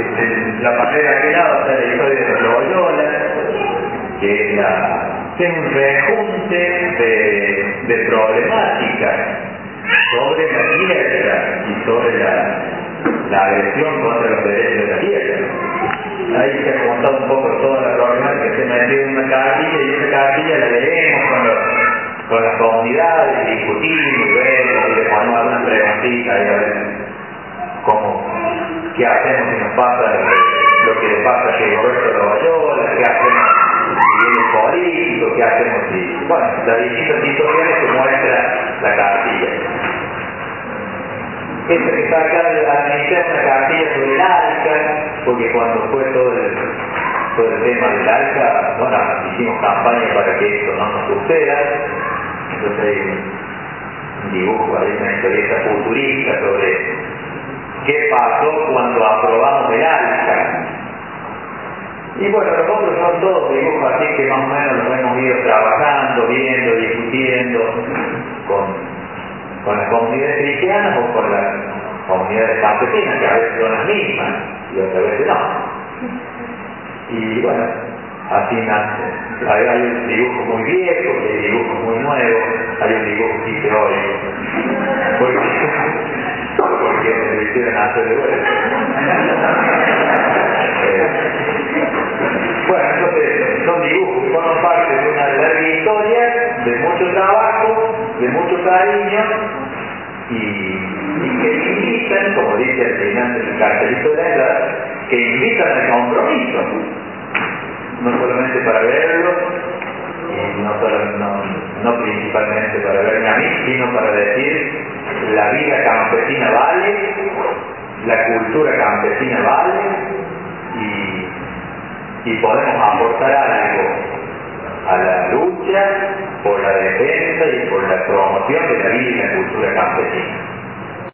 la manera de lado está la historia de los Loyola, que es un rejunte de problemáticas sobre la tierra y sobre la agresión contra los derechos de la tierra. Ahí se ha contado un poco toda la problemática que se metió en una cartilla, y esa cartilla la leemos con las comunidades, y discutimos y vemos y le ponemos algunas preguntitas y a ver qué hacemos si nos pasa lo que le pasa a Roberto Loyola, qué hacemos si viene político, qué hacemos si... Bueno, las distintas situaciones que muestra la cartilla. Esta que está acá administra una cartilla sobre el ALCA, porque cuando fue todo el tema del ALCA, bueno, hicimos campaña para que esto no nos suceda. Entonces hay un dibujo, hay una historieta futurista sobre qué pasó cuando aprobamos el ALCA. Y bueno, los otros son todos dibujos así que más o menos los hemos ido trabajando, viendo, discutiendo con las comunidades cristianas o con las comunidades campesinas, que a veces son las mismas y otras veces no. Y bueno, así nace. Hay un dibujo muy viejo, hay dibujos muy nuevos, hay un dibujo que hice hoy, porque me hicieron hacer de vuelta. Bueno, entonces son dibujos que forman parte de una larga historia, de mucho trabajo, de mucho cariño, y que invitan, como dice al final del cartelito de la edad, que invitan al compromiso, no solamente para verlo, y no principalmente para verme a mí, sino para decir: la vida campesina vale, la cultura campesina vale, y podemos aportar algo a la lucha por la defensa y por la promoción de la vida y la cultura campesina.